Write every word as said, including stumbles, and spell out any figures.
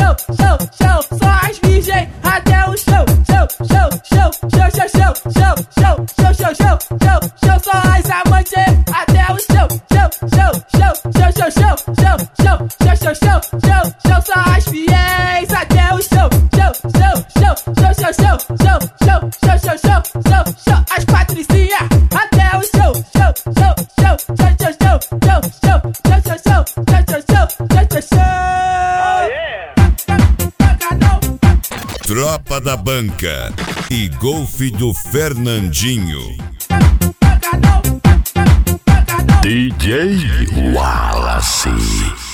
show, show, show, só as virgem até o show, show, show, show, show, show, show, show, show, show, show, show, show, show, só as amantes até o show, show, show, show, show, show, show, show, show, show, show, show, show, show, só as fiéis até o show, show, show, show, show, show, show, show, show, show, show, show, show, show, as patricinhas até o show, show, show, show, show, show, show, show, show, show, show, show, show, show, show, show, show. Tropa da Banca e Golfe do Fernandinho. D J Wallace.